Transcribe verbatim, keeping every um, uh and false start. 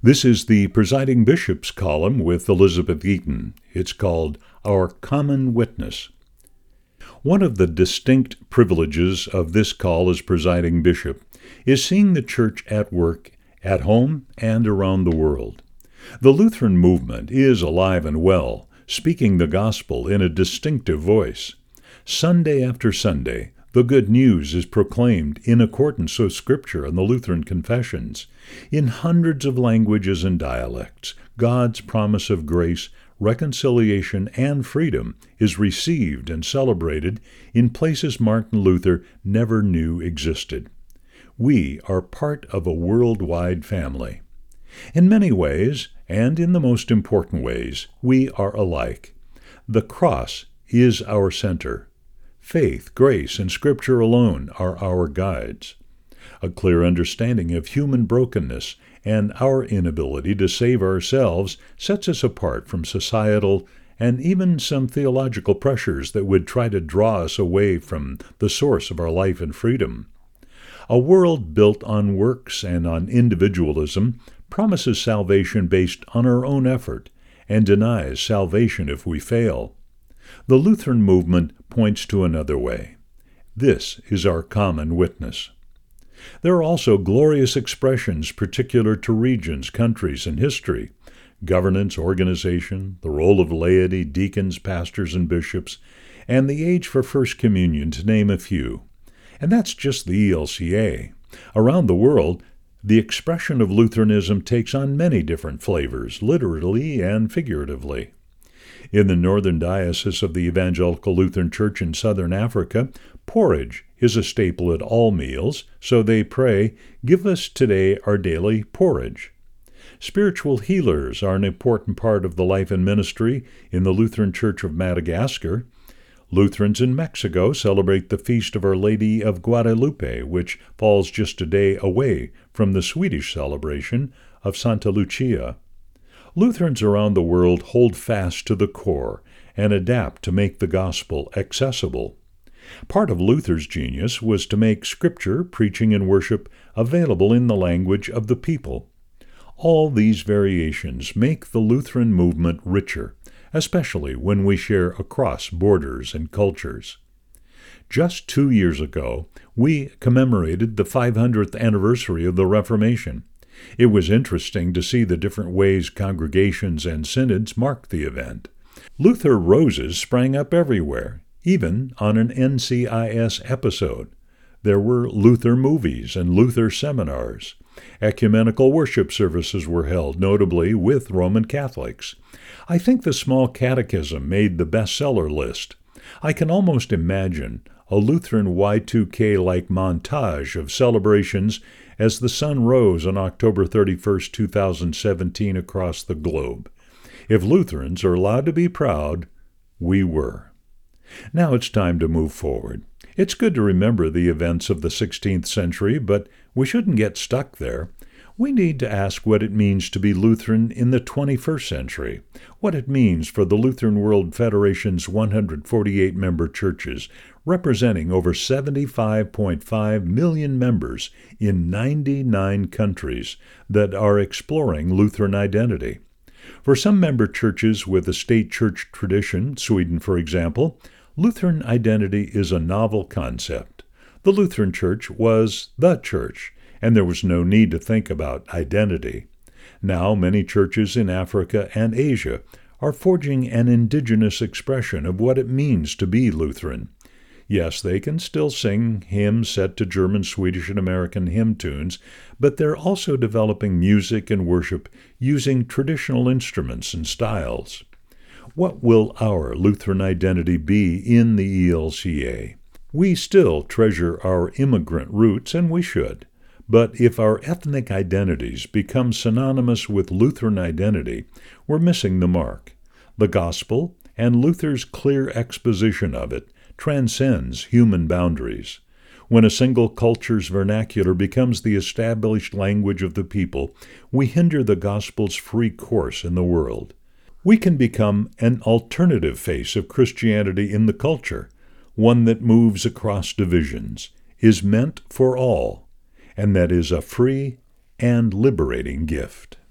This is the Presiding Bishop's column with Elizabeth Eaton. It's called Our Common Witness. One of the distinct privileges of this call as Presiding Bishop is seeing the Church at work at home and around the world. The Lutheran movement is alive and well, speaking the gospel in a distinctive voice. Sunday after Sunday, the good news is proclaimed in accordance with Scripture and the Lutheran confessions. In hundreds of languages and dialects, God's promise of grace, reconciliation, and freedom is received and celebrated in places Martin Luther never knew existed. We are part of a worldwide family. In many ways, and in the most important ways, we are alike. The cross is our center. Faith, grace, and Scripture alone are our guides. A clear understanding of human brokenness and our inability to save ourselves sets us apart from societal and even some theological pressures that would try to draw us away from the source of our life and freedom. A world built on works and on individualism promises salvation based on our own effort and denies salvation if we fail. The Lutheran movement points to another way. This is our common witness. There are also glorious expressions particular to regions, countries, and history: governance, organization, the role of laity, deacons, pastors, and bishops, and the age for First Communion, to name a few. And that's just the E L C A. Around the world, the expression of Lutheranism takes on many different flavors, literally and figuratively. In the northern diocese of the Evangelical Lutheran Church in southern Africa, porridge is a staple at all meals, so they pray, "Give us today our daily porridge." Spiritual healers are an important part of the life and ministry in the Lutheran Church of Madagascar. Lutherans in Mexico celebrate the feast of Our Lady of Guadalupe, which falls just a day away from the Swedish celebration of Santa Lucia. Lutherans around the world hold fast to the core and adapt to make the gospel accessible. Part of Luther's genius was to make Scripture, preaching, and worship available in the language of the people. All these variations make the Lutheran movement richer, especially when we share across borders and cultures. Just two years ago, we commemorated the five hundredth anniversary of the Reformation. It was interesting to see the different ways congregations and synods marked the event. Luther roses sprang up everywhere, even on an N C I S episode. There were Luther movies and Luther seminars. Ecumenical worship services were held, notably with Roman Catholics. I think the Small Catechism made the bestseller list. I can almost imagine a Lutheran Y two K-like montage of celebrations as the sun rose on October thirty-first, two thousand seventeen across the globe. If Lutherans are allowed to be proud, we were. Now it's time to move forward. It's good to remember the events of the sixteenth century, but we shouldn't get stuck there. We need to ask what it means to be Lutheran in the twenty-first century, what it means for the Lutheran World Federation's one hundred forty-eight member churches, representing over seventy-five point five million members in ninety-nine countries that are exploring Lutheran identity. For some member churches with a state church tradition, Sweden for example, Lutheran identity is a novel concept. The Lutheran Church was the church, and there was no need to think about identity. Now many churches in Africa and Asia are forging an indigenous expression of what it means to be Lutheran. Yes, they can still sing hymns set to German, Swedish, and American hymn tunes, but they're also developing music and worship using traditional instruments and styles. What will our Lutheran identity be in the E L C A? We still treasure our immigrant roots, and we should. But if our ethnic identities become synonymous with Lutheran identity, we're missing the mark. The gospel, and Luther's clear exposition of it, transcends human boundaries. When a single culture's vernacular becomes the established language of the people, we hinder the gospel's free course in the world. We can become an alternative face of Christianity in the culture, one that moves across divisions, is meant for all, and that is a free and liberating gift.